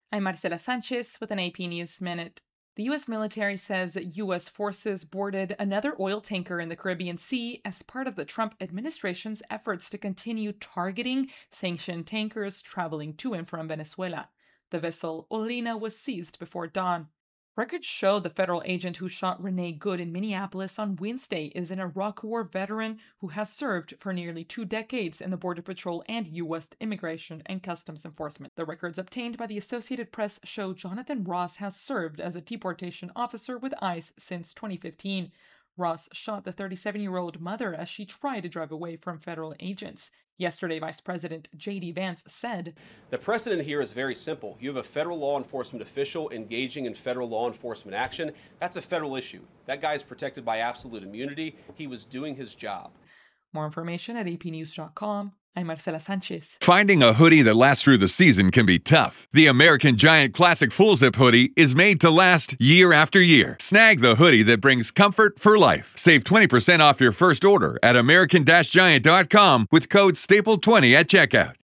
I'm Marcela Sanchez with an AP News Minute. The U.S. military says U.S. forces boarded another oil tanker in the Caribbean Sea as part of the Trump administration's efforts to continue targeting sanctioned tankers traveling to and from Venezuela. The vessel Olina was seized before dawn. Records show the federal agent who shot Renee Good in Minneapolis on Wednesday is an Iraq War veteran who has served for nearly 2 decades in the Border Patrol and U.S. Immigration and Customs Enforcement. The records obtained by the Associated Press show Jonathan Ross has served as a deportation officer with ICE since 2015. Ross shot the 37-year-old mother as she tried to drive away from federal agents. Yesterday, Vice President J.D. Vance said, "The precedent here is very simple. You have a federal law enforcement official engaging in federal law enforcement action. That's a federal issue. That guy is protected by absolute immunity. He was doing his job." More information at apnews.com. I'm Marcela Sanchez. Finding a hoodie that lasts through the season can be tough. The American Giant Classic Full Zip hoodie is made to last year after year. Snag the hoodie that brings comfort for life. Save 20% off your first order at american-giant.com with code STAPLE20 at checkout.